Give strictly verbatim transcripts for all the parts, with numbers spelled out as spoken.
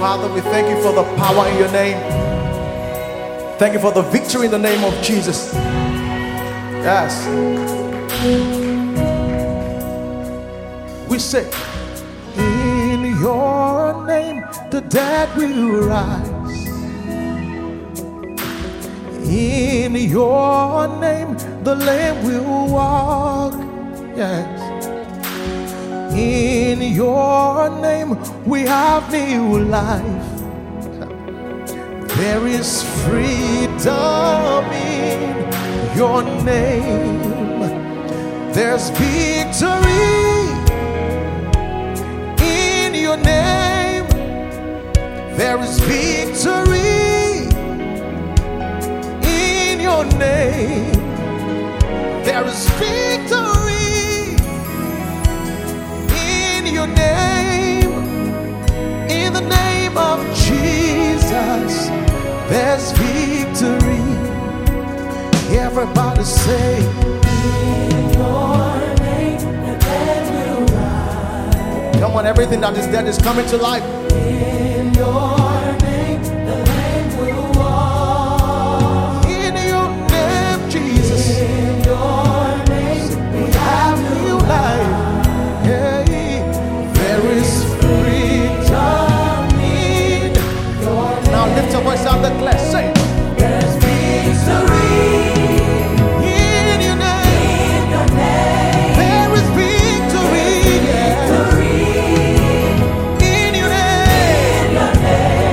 Father, we thank you for the power in your name. Thank you for the victory in the name of Jesus. Yes. We say, in your name the dead will rise. In your name the lame will walk. Yes. In your name we have new life. There is freedom in your name. There's victory in your name. There is victory in your name. There is victory in your name. In the name of Jesus, there's victory. Everybody say, in your name the dead will rise. Come on, everything that is dead is coming to life. In your name the lame will walk. In your name, Jesus. In your name we have new life. Hey, there is freedom in your name. Now lift your voice out the class. Say, there's victory. Name.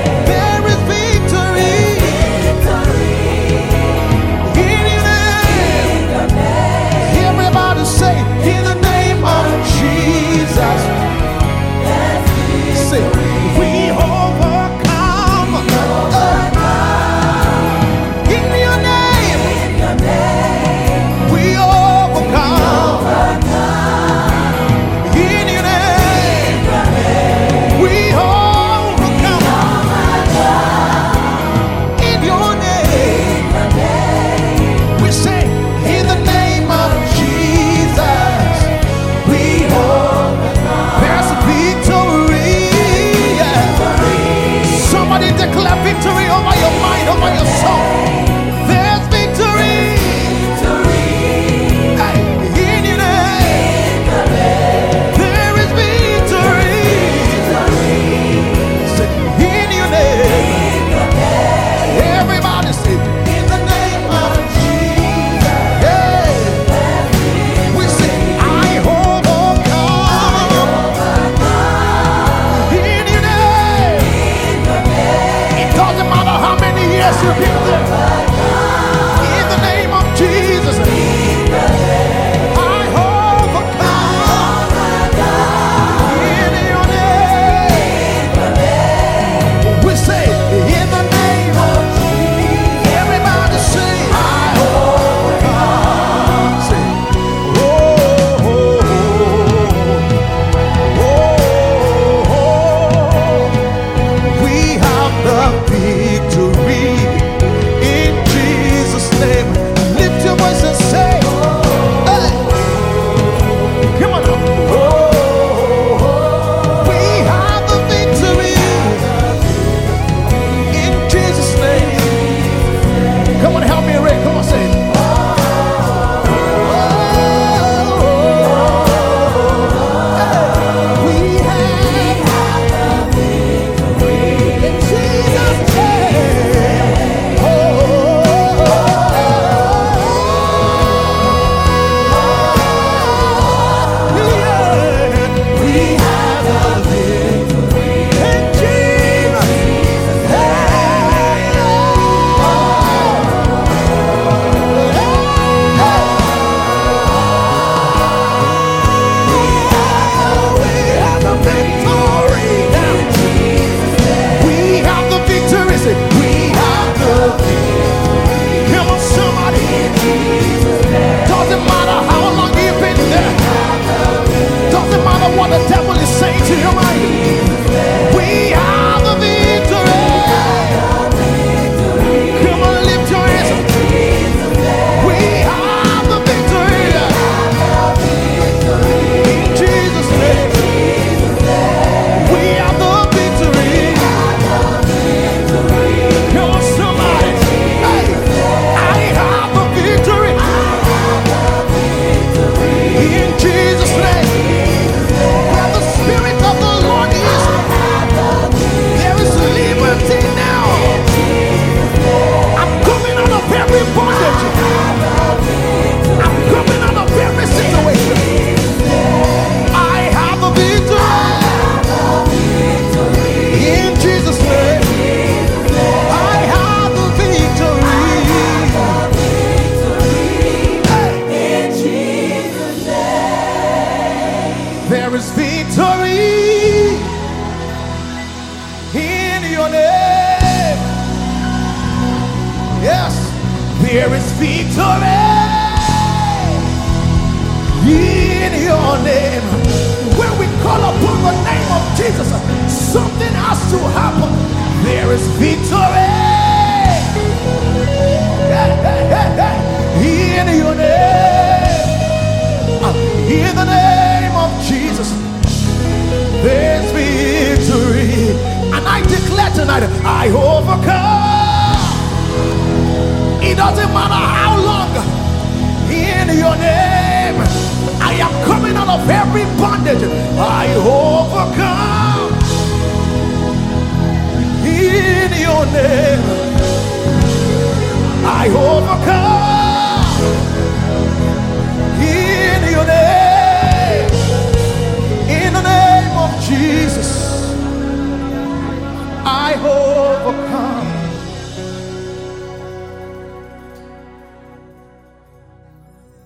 There is victory in your name. Yes, there is victory in your name. When we call upon the name of Jesus, something has to happen. There is victory in your name. In the name of Jesus, there's victory. And I declare tonight, I overcome. It doesn't matter how long. In your name, I am coming out of every bondage. I overcome. In your name, I overcome.